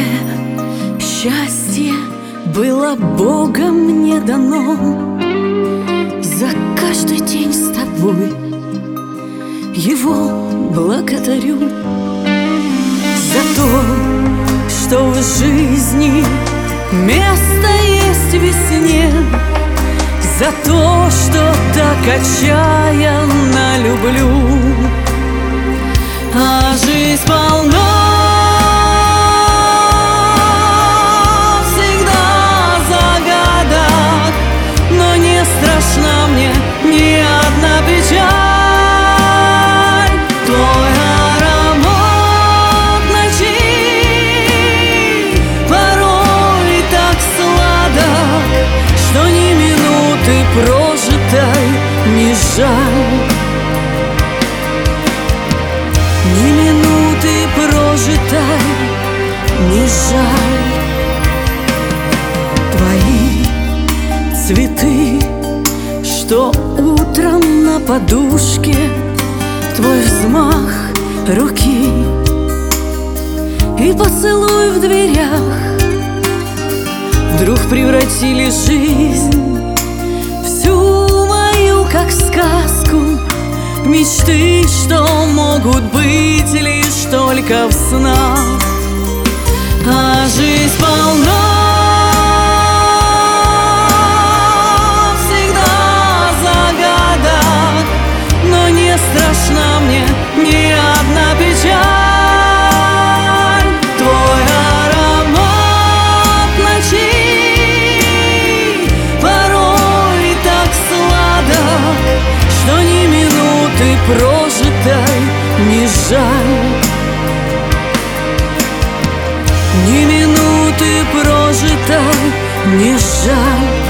счастье было Богом мне дано. За каждый день с тобой Его благодарю. За то, что в жизни место есть весне, за то, что так отчаянно люблю. А жизнь полна всегда загадок, но не страшна мне ни одна печаль. Твой аромат ночи порой так сладок, что ни минуты прожитой не жаль. Ни минуты прожитой не жаль. Твои цветы, что утром на подушке, твой взмах руки и поцелуй в дверях вдруг превратили жизнь всю мою, как сказку. Мечты, что могут быть лишь только в снах. А жизнь полна всегда загадок, но не страшна мне ни одна печаль. Твой аромат ночи порой так сладок, что ни минуты прожитой не жаль. Ни минуты прожитой не жаль.